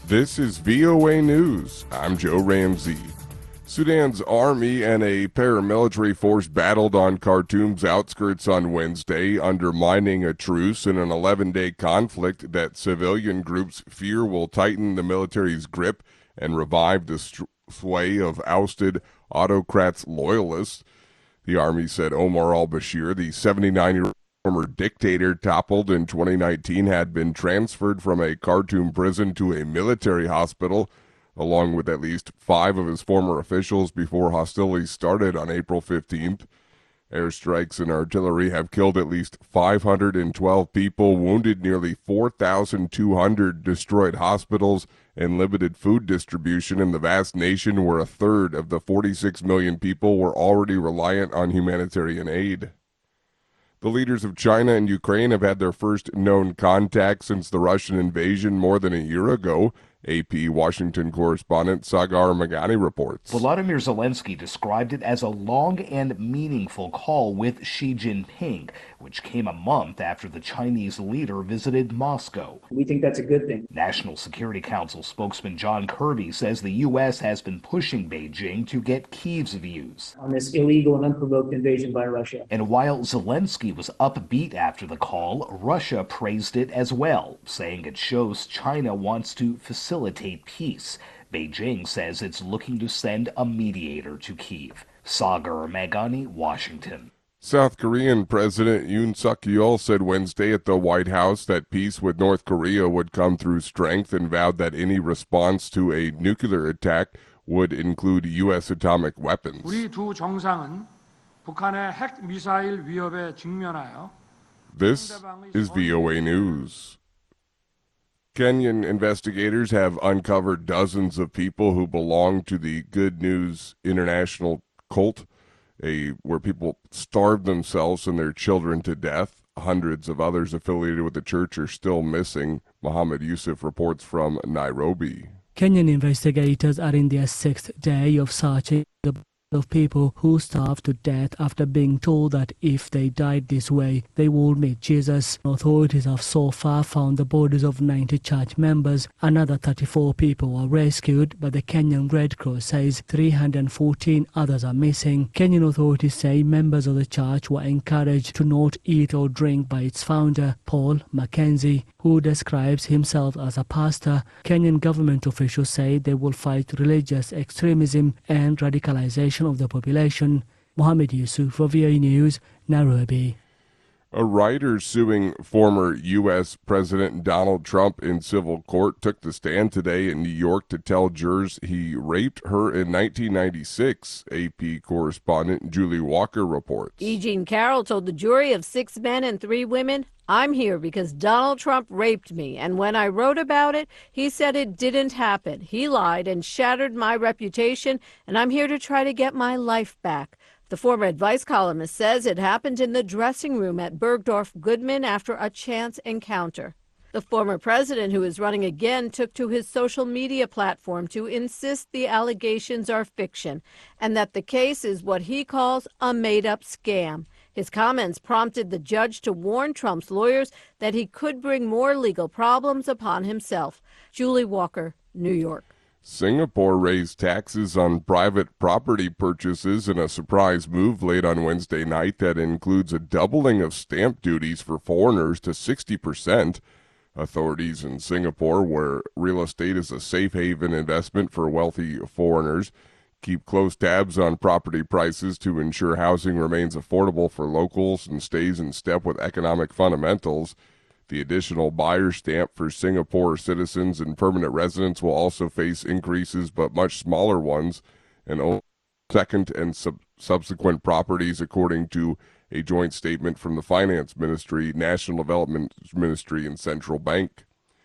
This is VOA News. I'm Joe Ramsey. Sudan's army and a paramilitary force battled on Khartoum's outskirts on Wednesday, undermining a truce in an 11-day conflict that civilian groups fear will tighten the military's grip and revive the sway of ousted autocrats' loyalists. The army said Omar al-Bashir, the 79-year-old former dictator toppled in 2019, had been transferred from a Khartoum prison to a military hospital, along with at least 5 of his former officials, before hostilities started on April 15th. Airstrikes and artillery have killed at least 512 people, wounded nearly 4,200, destroyed hospitals, and limited food distribution in the vast nation where a third of the 46 million people were already reliant on humanitarian aid. The leaders of China and Ukraine have had their first known contact since the Russian invasion more than a year ago. AP Washington correspondent Sagar Meghani reports. Volodymyr Zelensky described it as a long and meaningful call with Xi Jinping, which came a month after the Chinese leader visited Moscow. We think that's a good thing. National Security Council spokesman John Kirby says the U.S. has been pushing Beijing to get Kyiv's views on this illegal and unprovoked invasion by Russia. And while Zelensky was upbeat after the call, Russia praised it as well, saying it shows China wants to facilitate peace. Beijing says it's looking to send a mediator to Kyiv. Sagar Meghani, Washington. South Korean President Yoon Suk-yeol said Wednesday at the White House that peace with North Korea would come through strength and vowed that any response to a nuclear attack would include U.S. atomic weapons. 우리 두 정상은 북한의 핵 미사일 위협에 직면하여 This is VOA News. Kenyan investigators have uncovered dozens of people who belong to the Good News International cult, where people starve themselves and their children to death. Hundreds of others affiliated with the church are still missing. Mohammed Yusuf reports from Nairobi. Kenyan investigators are in their 6th day of searching the of people who starved to death after being told that if they died this way, they would meet Jesus. Authorities have so far found the bodies of 90 church members. Another 34 people were rescued, but the Kenyan Red Cross says 314 others are missing. Kenyan authorities say members of the church were encouraged to not eat or drink by its founder, Paul Mackenzie, who describes himself as a pastor. Kenyan government officials say they will fight religious extremism and radicalization of the population. Mohammed Yusuf for VOA News, Nairobi. A writer suing former U.S. President Donald Trump in civil court took the stand today in New York to tell jurors he raped her in 1996. AP correspondent Julie Walker reports. E. Jean Carroll told the jury of 6 men and 3 women, "I'm here because Donald Trump raped me, and when I wrote about it, he said it didn't happen. He lied and shattered my reputation, and I'm here to try to get my life back." The former advice columnist says it happened in the dressing room at Bergdorf Goodman after a chance encounter. The former president, who is running again, took to his social media platform to insist the allegations are fiction and that the case is what he calls a made-up scam. His comments prompted the judge to warn Trump's lawyers that he could bring more legal problems upon himself. Julie Walker, New York. Singapore raised taxes on private property purchases in a surprise move late on Wednesday night that includes a doubling of stamp duties for foreigners to 60%. Authorities in Singapore, where real estate is a safe haven investment for wealthy foreigners, keep close tabs on property prices to ensure housing remains affordable for locals and stays in step with economic fundamentals. The additional buyer stamp for Singapore citizens and permanent residents will also face increases, but much smaller ones, and only second and subsequent properties, according to a joint statement from the Finance Ministry, National Development Ministry, and Central Bank.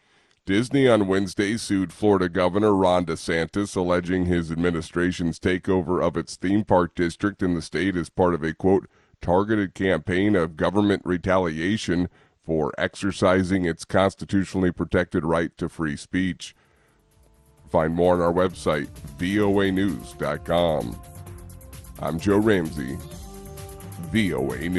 Disney on Wednesday sued Florida Governor Ron DeSantis, alleging his administration's takeover of its theme park district in the state as part of a, quote, targeted campaign of government retaliation for exercising its constitutionally protected right to free speech. Find more on our website, voanews.com. I'm Joe Ramsey, VOA News.